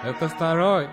Это второй.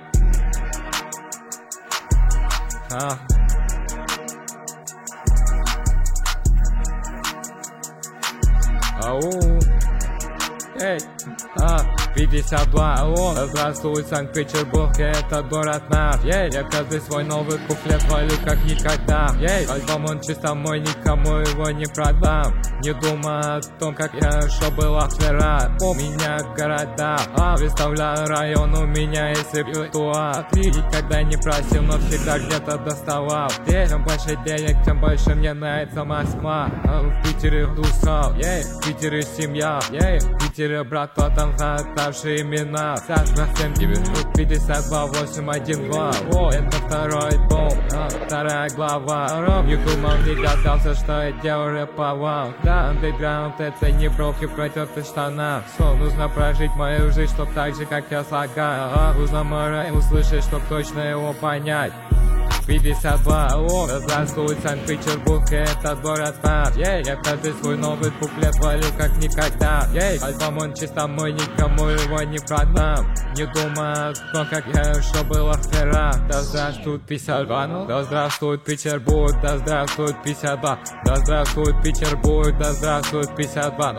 Ау. Эй, 52, алло. Здравствуй, Санкт-Петербург, это город наш. Ей, я каждый свой новый куплет валю как никогда. Ей, альбом он чисто мой, никому его не продам. Не думай о том, как хорошо было вчера. У меня города, представляю район, у меня есть репертуар. Ты никогда не просил, но всегда где-то доставал. Чем больше денег, тем больше мне нравится Москва. В Питере тусал, в Питере семья, в Питере брат, кто там оставшие имена. Сейчас на 7952 812. О, это второй альбом, вторая глава. Не думал, не гадался, что я делаю рэповал. Да, андеграунд это не бровки протертых штанах. Все, нужно прожить мою жизнь, чтоб так же, как я слагаю. Нужно мой рай услышать, чтоб точно его понять. 52, алло. Здравствуй, Санкт-Петербург, это город наш. Я каждый свой новый куплет валю как никогда. Альбом он чисто мой, никому его не продам. Не думай о том, как хорошо было вчера. Да здравствует 52, ну. Да здравствует Петербург, да здравствует 52. Да здравствует Петербург, да здравствует 52.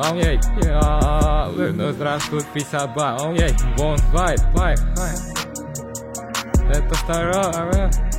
Да здравствует 52. Вон, вайп. Это второй.